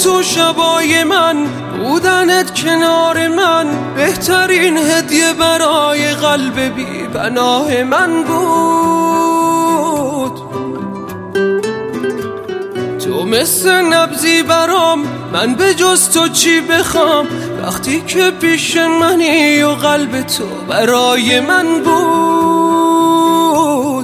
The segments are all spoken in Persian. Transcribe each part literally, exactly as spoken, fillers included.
تو شبای من، بودنت کنار من بهترین هدیه برای قلب بی پناه من بود. تو مثل نبضی برام، من به جز تو چی بخوام وقتی که پیش منی و قلب تو برای من بود.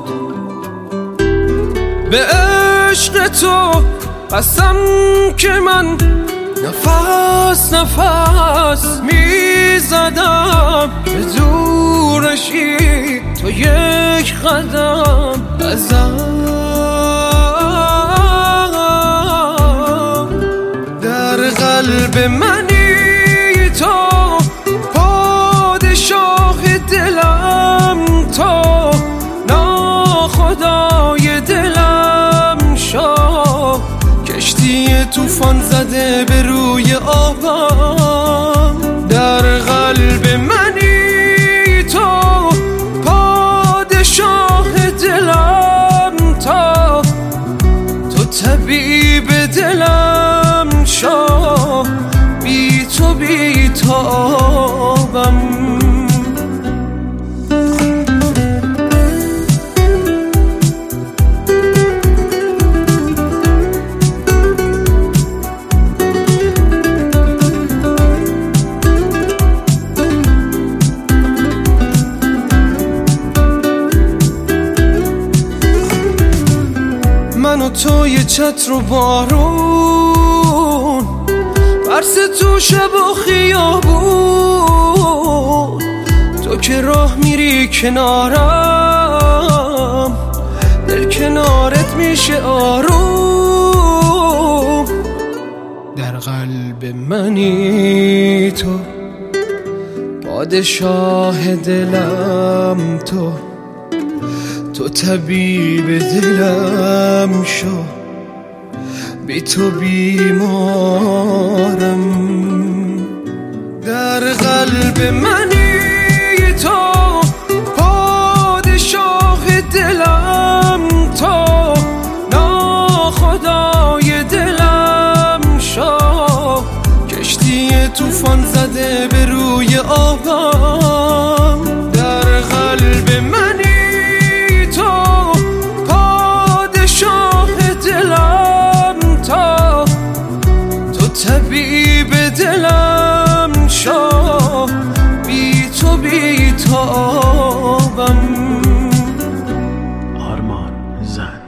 به عشق تو قسم که من نفس نفس میزدم، به دورشی تو یک قدم ازم. در قلب منی تو، پادشاه دلم تو، ناخدای دلم شو، کشتی طوفان زده به روی آبم. در قلب منی تو، پادشاه دلم تو، تو طبیب دلم شو، بی تو بی تابم. من و تو یه چتر و بارون، برس تو شب و خیابون، تو که راه میری کنارم، دل کنارت میشه آروم. در قلب منی تو، پادشاه دلم تو، تو طبیب دلم شو، بی تو بیمارم. در قلب منی تو، پادشاه دلم تو، ناخدای دلم شو، کشتی طوفان زده به روی آبم. در قلب منی طبیب دلم شو، بی تو بی تابم. آرمان زن.